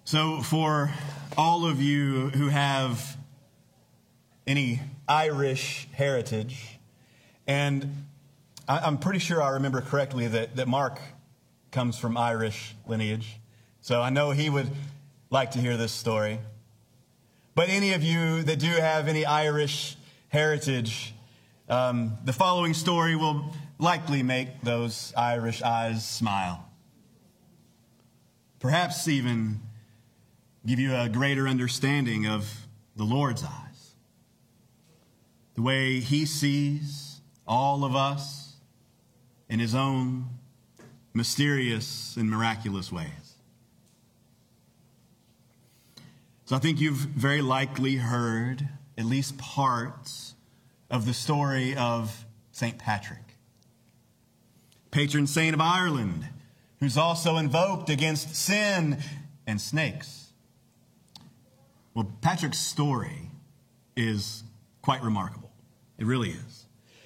So for all of you who have any Irish heritage, and I'm pretty sure I remember correctly that Mark comes from Irish lineage, so I know he would like to hear this story. But any of you that do have any Irish heritage, the following story will likely make those Irish eyes smile. Perhaps even give you a greater understanding of the Lord's eyes, the way he sees all of us in his own mysterious and miraculous ways. So I think you've very likely heard at least parts of the story of St. Patrick, patron saint of Ireland, who's also invoked against sin and snakes. Well, Patrick's story is quite remarkable. It really is.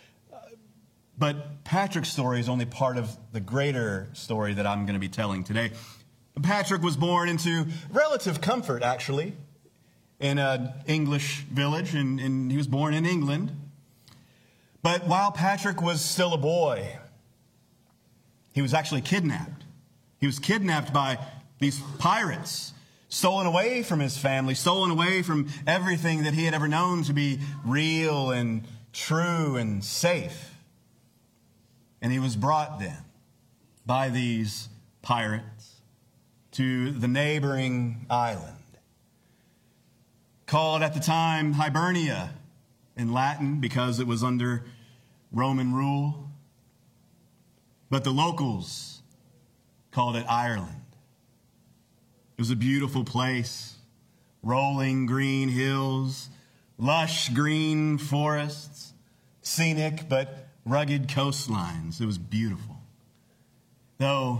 But Patrick's story is only part of the greater story that I'm going to be telling today. Patrick was born into relative comfort, actually, in an English village, and he was born in England. But while Patrick was still a boy, he was actually kidnapped. He was kidnapped by these pirates, stolen away from his family, stolen away from everything that he had ever known to be real and true and safe. And he was brought then by these pirates to the neighboring island, called at the time Hibernia in Latin because it was under Roman rule. But the locals called it Ireland. It was a beautiful place, rolling green hills, lush green forests, scenic but rugged coastlines. It was beautiful. Though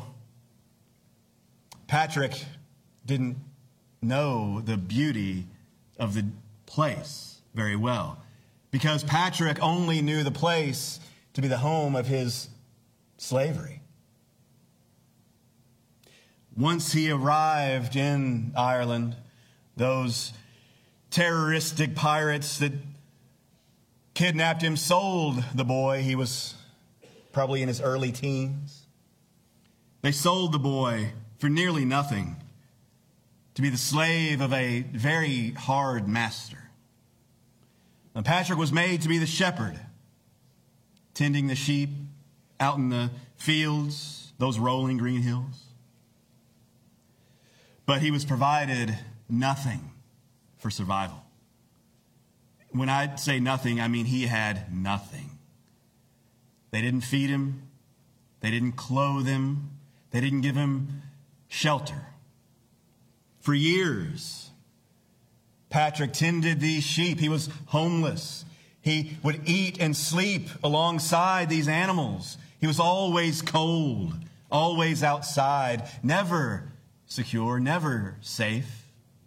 Patrick didn't know the beauty of the place very well, because Patrick only knew the place to be the home of his slavery. Once he arrived in Ireland, those terroristic pirates that kidnapped him sold the boy. He was probably in his early teens. They sold the boy for nearly nothing to be the slave of a very hard master. Now, Patrick was made to be the shepherd, tending the sheep out in the fields, those rolling green hills. But he was provided nothing for survival. When I say nothing, I mean he had nothing. They didn't feed him. They didn't clothe him. They didn't give him shelter. For years, Patrick tended these sheep. He was homeless. He would eat and sleep alongside these animals. He was always cold, always outside, never secure, never safe.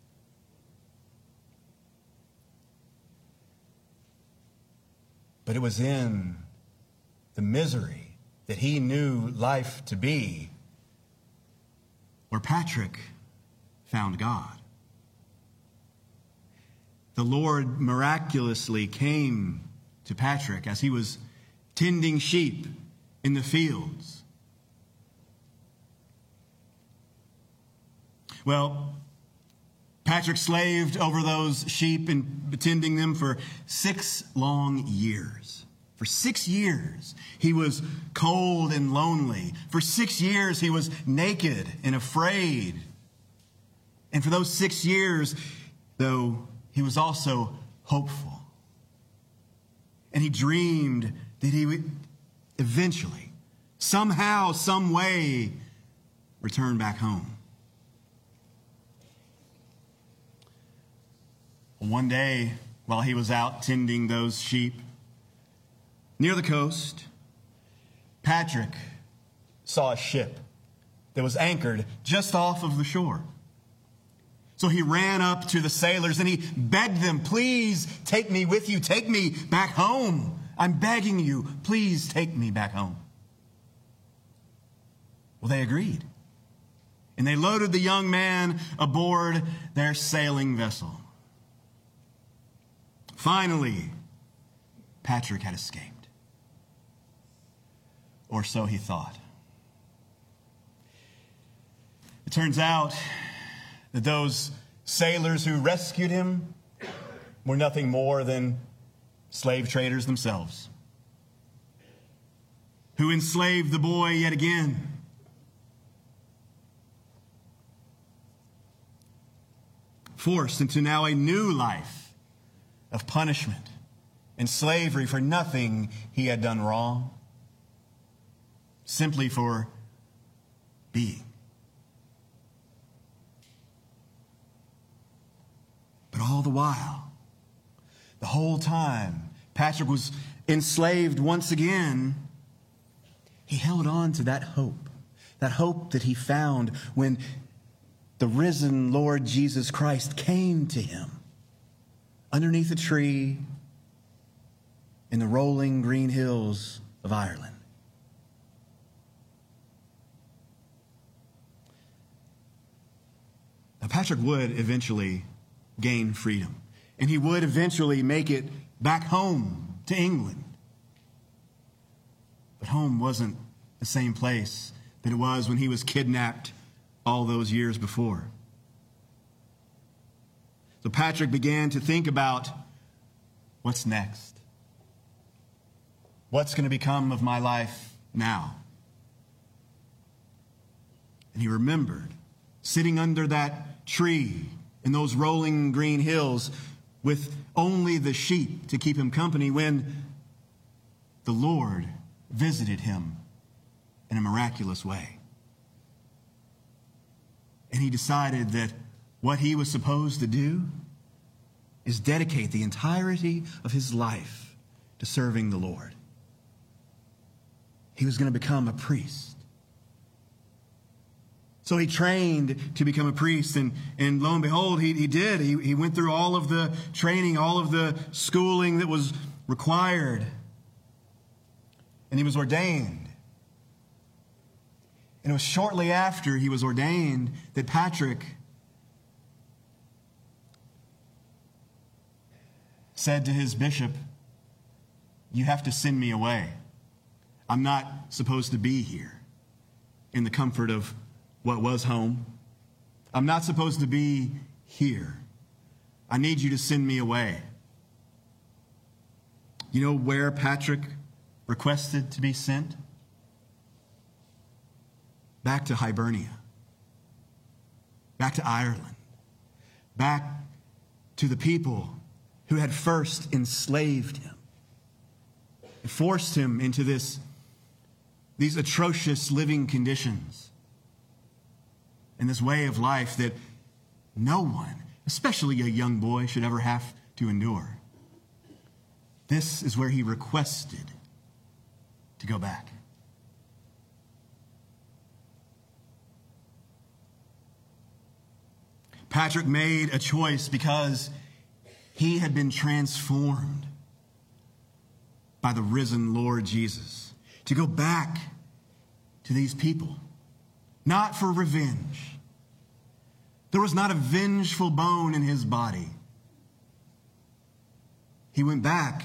But it was in the misery that he knew life to be where Patrick found God. The Lord miraculously came to Patrick as he was tending sheep in the fields. Well, Patrick slaved over those sheep and tending them for 6 long years. For 6 years, he was cold and lonely. For 6 years, he was naked and afraid. And for those 6 years, though, he was also hopeful. And he dreamed that he would eventually, somehow, some way, return back home. One day, while he was out tending those sheep near the coast, Patrick saw a ship that was anchored just off of the shore. So he ran up to the sailors and he begged them, "Please take me with you. Take me back home. I'm begging you. Please take me back home." Well, they agreed. and they loaded the young man aboard their sailing vessel. Finally, Patrick had escaped. Or so he thought. It turns out that those sailors who rescued him were nothing more than slave traders themselves, who enslaved the boy yet again. Forced into now a new life of punishment and slavery for nothing he had done wrong, simply for being. But all the while, the whole time, Patrick was enslaved once again. He held on to that hope that he found when the risen Lord Jesus Christ came to him underneath a tree in the rolling green hills of Ireland. Now, Patrick would eventually gain freedom, and he would eventually make it back home to England. But home wasn't the same place that it was when he was kidnapped all those years before. So Patrick began to think about what's next. What's going to become of my life now? And he remembered sitting under that tree in those rolling green hills with only the sheep to keep him company when the Lord visited him in a miraculous way. And he decided that what he was supposed to do is dedicate the entirety of his life to serving the Lord. He was going to become a priest. So he trained to become a priest, and lo and behold, he did. He went through all of the training, all of the schooling that was required, and he was ordained. And it was shortly after he was ordained that Patrick said to his bishop, "You have to send me away. I'm not supposed to be here in the comfort of what was home. I'm not supposed to be here. I need you to send me away." You know where Patrick requested to be sent? Back to Hibernia. Back to Ireland. Back to the people who had first enslaved him and forced him into these atrocious living conditions and this way of life that no one, especially a young boy, should ever have to endure. This is where he requested to go back. Patrick made a choice because he had been transformed by the risen Lord Jesus to go back to these people, not for revenge. There was not a vengeful bone in his body. He went back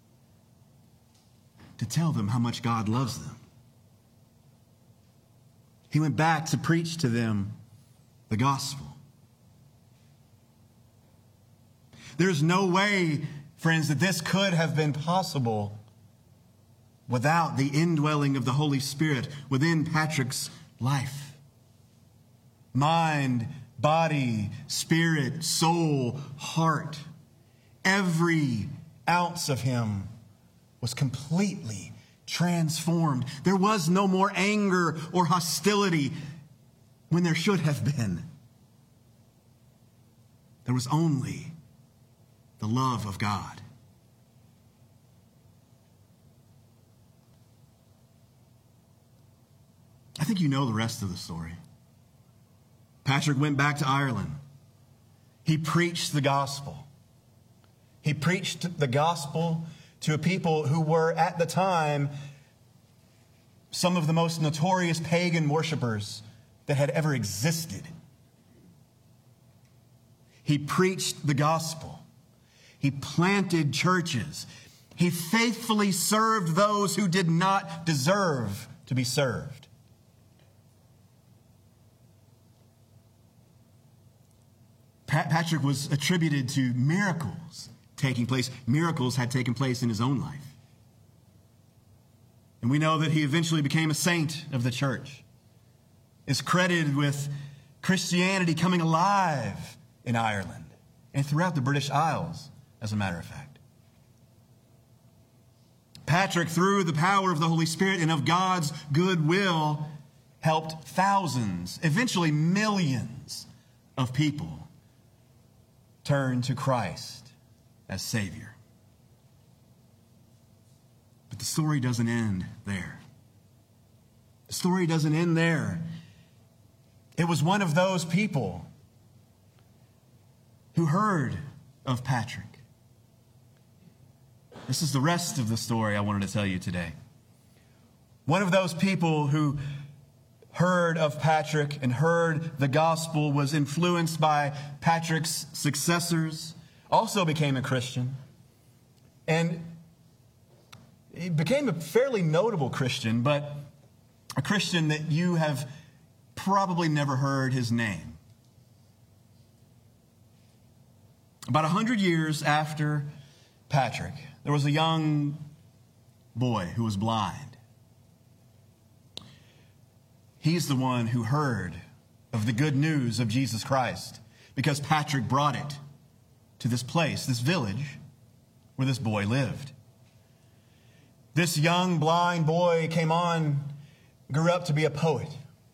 to tell them how much God loves them. He went back to preach to them the gospel. There's no way, friends, that this could have been possible without the indwelling of the Holy Spirit within Patrick's life. Mind, body, spirit, soul, heart. Every ounce of him was completely transformed. There was no more anger or hostility when there should have been. There was only the love of God. I think you know the rest of the story. Patrick went back to Ireland. He preached the gospel. He preached the gospel to a people who were, at the time, some of the most notorious pagan worshipers that had ever existed. He preached the gospel. He planted churches. He faithfully served those who did not deserve to be served. Patrick was attributed to miracles taking place. Miracles had taken place in his own life. And we know that he eventually became a saint of the church. Is credited with Christianity coming alive in Ireland and throughout the British Isles, as a matter of fact. Patrick, through the power of the Holy Spirit and of God's goodwill, helped thousands, eventually millions of people turn to Christ as Savior. But the story doesn't end there. The story doesn't end there. It was one of those people who heard of Patrick. This is the rest of the story I wanted to tell you today. One of those people who heard of Patrick and heard the gospel, was influenced by Patrick's successors, also became a Christian, and he became a fairly notable Christian, but a Christian that you have probably never heard his name. About 100 years after Patrick, there was a young boy who was blind. He's the one who heard of the good news of Jesus Christ because Patrick brought it to this place, this village where this boy lived. This young blind boy grew up to be a poet,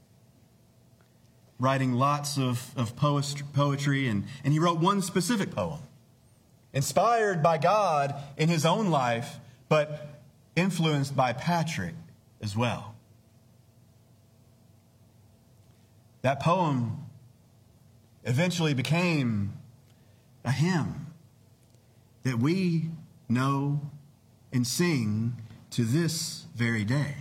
writing lots of poetry, and he wrote one specific poem, inspired by God in his own life, but influenced by Patrick as well. That poem eventually became a hymn that we know and sing to this very day.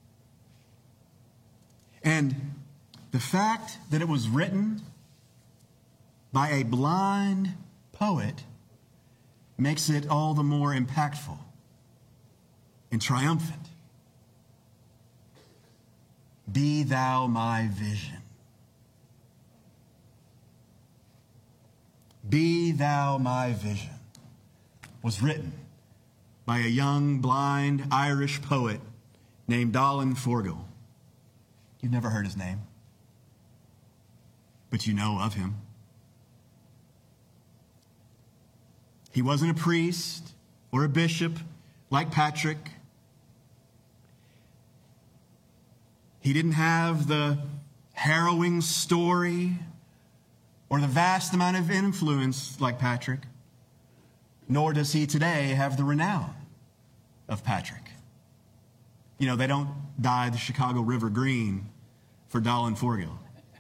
And the fact that it was written by a blind poet makes it all the more impactful and triumphant. Be thou my vision. Be thou my vision was written by a young, blind Irish poet named Dallan Forgall. You've never heard his name, but you know of him. He wasn't a priest or a bishop like Patrick. He didn't have the harrowing story or the vast amount of influence like Patrick, nor does he today have the renown of Patrick. You know, they don't dye the Chicago River green for Dallan Forgall.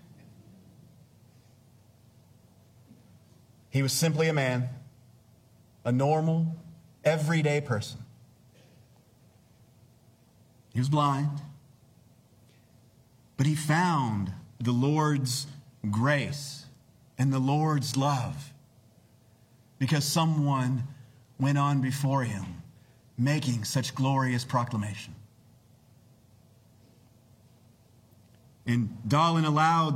He was simply a man, a normal, everyday person. He was blind, but he found the Lord's grace and the Lord's love because someone went on before him making such glorious proclamation. And Dallan allowed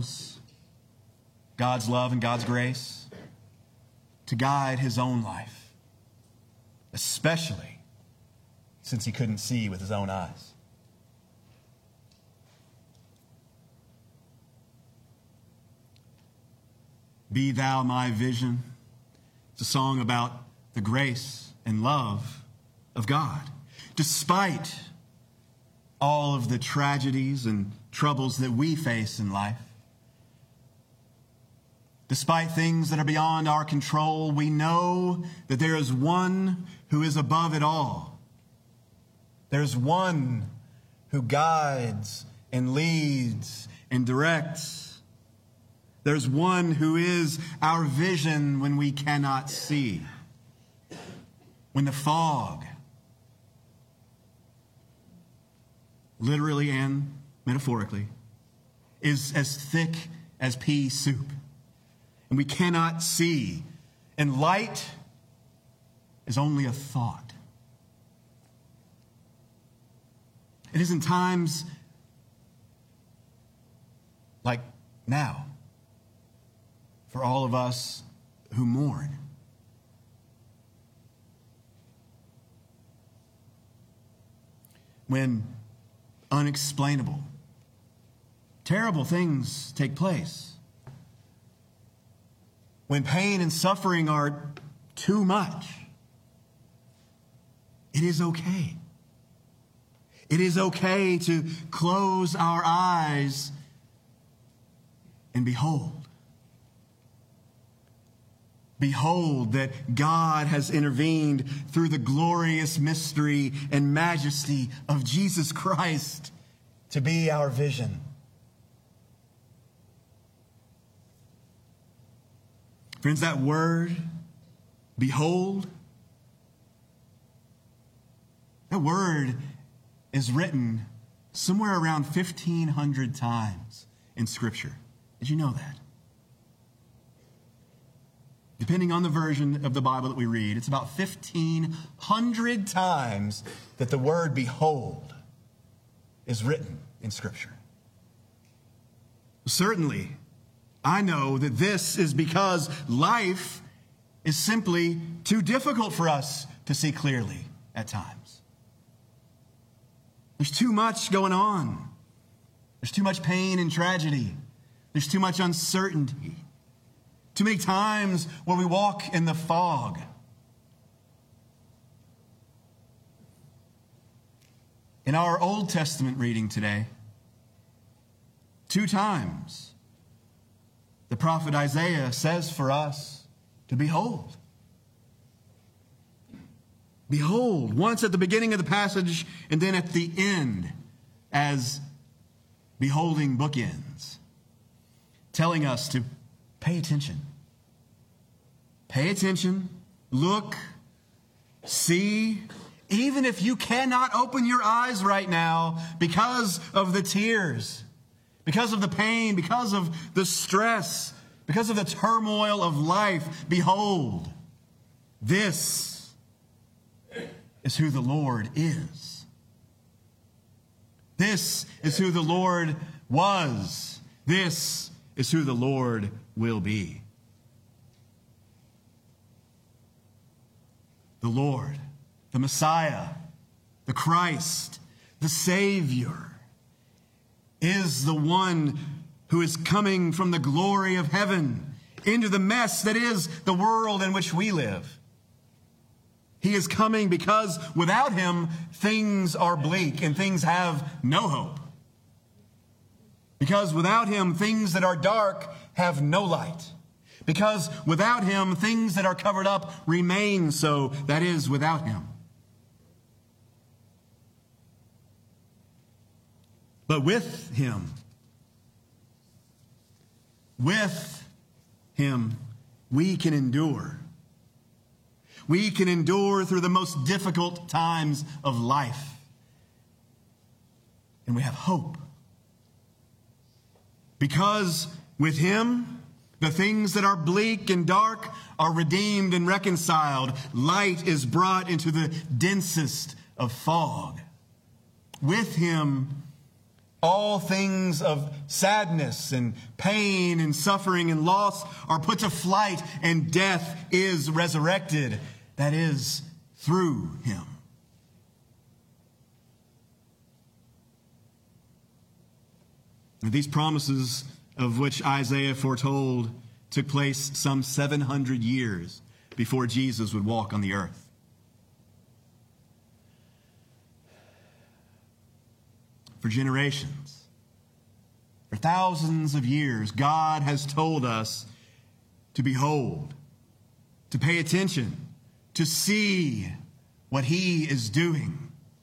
God's love and God's grace to guide his own life, especially since he couldn't see with his own eyes. Be thou my vision. It's a song about the grace and love of God. Despite all of the tragedies and troubles that we face in life, despite things that are beyond our control, we know that there is one who is above it all. There's one who guides and leads and directs. There's one who is our vision when we cannot see. When the fog, literally and metaphorically, is as thick as pea soup, and we cannot see. And light is only a thought. It is in times like now, for all of us who mourn, when unexplainable, terrible things take place, when pain and suffering are too much, it is okay. It is okay to close our eyes and behold. Behold that God has intervened through the glorious mystery and majesty of Jesus Christ to be our vision. Friends, that word, behold, that word is written somewhere around 1,500 times in Scripture. Did you know that? Depending on the version of the Bible that we read, it's about 1,500 times that the word behold is written in Scripture. Certainly, I know that this is because life is simply too difficult for us to see clearly at times. There's too much going on. There's too much pain and tragedy. There's too much uncertainty. Too many times where we walk in the fog. In our Old Testament reading today, 2 times, the prophet Isaiah says for us to behold. Behold, once at the beginning of the passage and then at the end as beholding bookends, telling us to pay attention. Pay attention, look, see, even if you cannot open your eyes right now because of the tears, because of the pain, because of the stress, because of the turmoil of life, behold, this is who the Lord is. This is who the Lord was. This is who the Lord will be. The Lord, the Messiah, the Christ, the Savior, is the one who is coming from the glory of heaven into the mess that is the world in which we live. He is coming because without him, things are bleak and things have no hope. Because without him, things that are dark have no light. Because without him, things that are covered up remain so. That is, without him. But with him, we can endure. We can endure through the most difficult times of life. And we have hope. Because with him, the things that are bleak and dark are redeemed and reconciled. Light is brought into the densest of fog. With him, all things of sadness and pain and suffering and loss are put to flight, and death is resurrected. That is, through him. And these promises of which Isaiah foretold took place some 700 years before Jesus would walk on the earth. For generations, for thousands of years, God has told us to behold, to pay attention, to see what he is doing.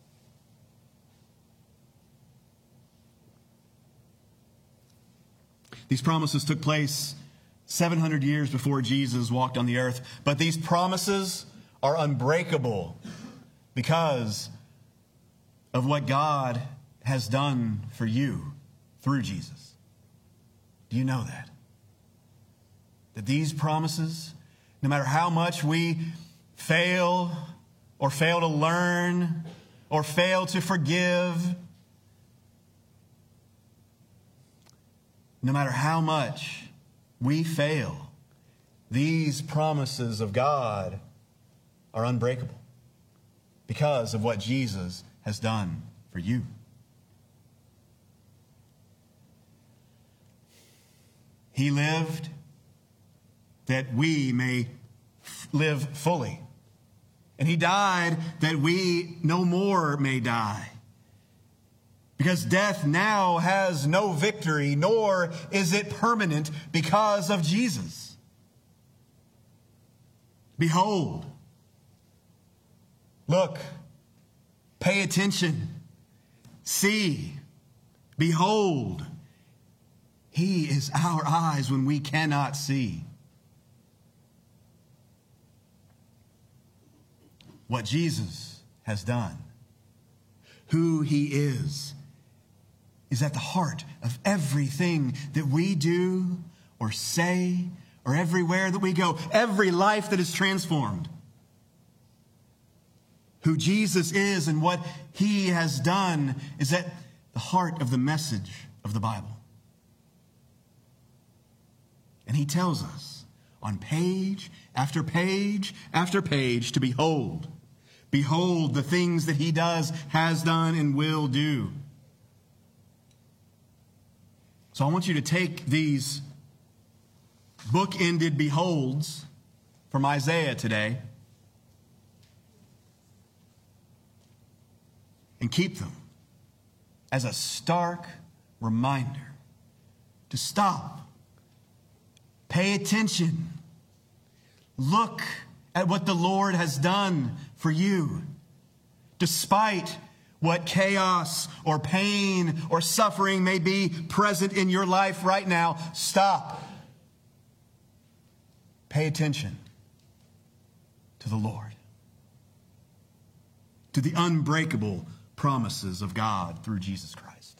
These promises took place 700 years before Jesus walked on the earth, but these promises are unbreakable because of what God has done for you through Jesus. Do you know that? That these promises, no matter how much we fail or fail to learn or fail to forgive, no matter how much we fail, these promises of God are unbreakable because of what Jesus has done for you. He lived that we may live fully. And He died that we no more may die. Because death now has no victory, nor is it permanent because of Jesus. Behold, look, pay attention, see, behold, He is our eyes when we cannot see. What Jesus has done, who He is at the heart of everything that we do or say or everywhere that we go, every life that is transformed. Who Jesus is and what He has done is at the heart of the message of the Bible. And He tells us on page after page after page to behold. Behold the things that He does, has done, and will do. So I want you to take these book-ended beholds from Isaiah today and keep them as a stark reminder to stop, pay attention, look at what the Lord has done for you. Despite what chaos or pain or suffering may be present in your life right now, stop. Pay attention to the Lord, to the unbreakable promises of God through Jesus Christ.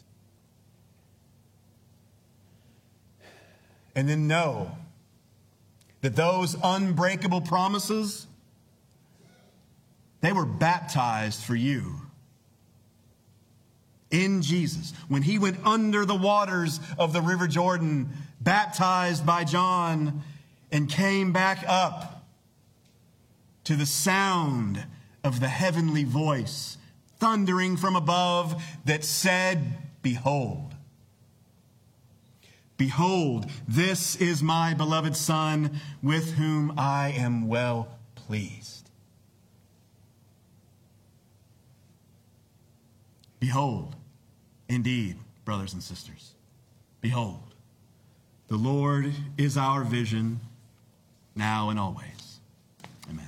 And then know that those unbreakable promises, they were baptized for you in Jesus. When He went under the waters of the River Jordan, baptized by John, and came back up to the sound of the heavenly voice thundering from above that said, behold, behold, this is my beloved Son with whom I am well pleased. Behold, indeed, brothers and sisters, behold, the Lord is our vision now and always. Amen.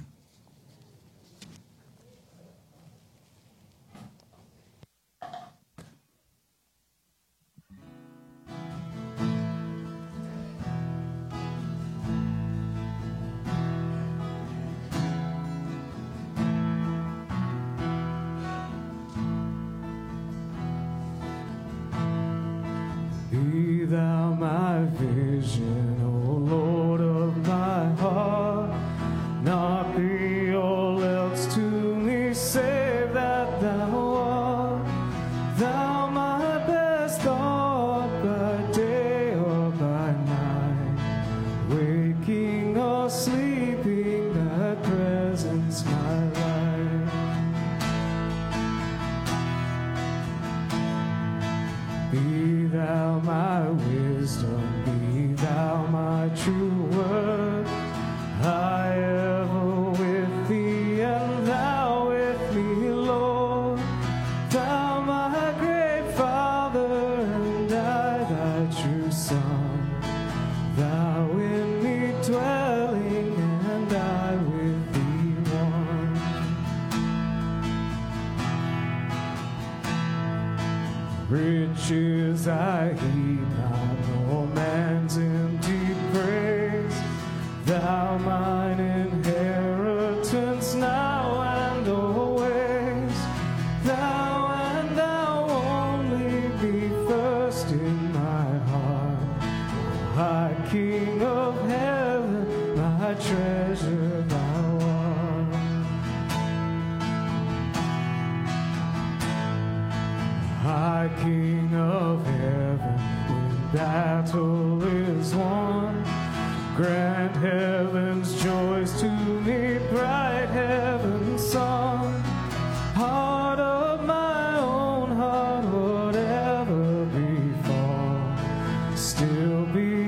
Be thou my vision, O Lord of my heart. Not be all else to me, save that thou art. Thou my best thought by day or by night. Waking or sleeping, thy presence my life. Be thou my wisdom, be thou my true word. I ever with thee and thou with me, Lord. Thou my great Father and I thy true Son. Thou in me dwelling and I with thee one. Riches I heed not, no man's empty praise. Thou mine inheritance now and always. Thou and thou only be first in my heart. King of heaven, my treasure thou art. My King of heaven, when battle is won, grant heaven's joys to me, bright heaven's sun. Heart of my own heart, whatever befall, still be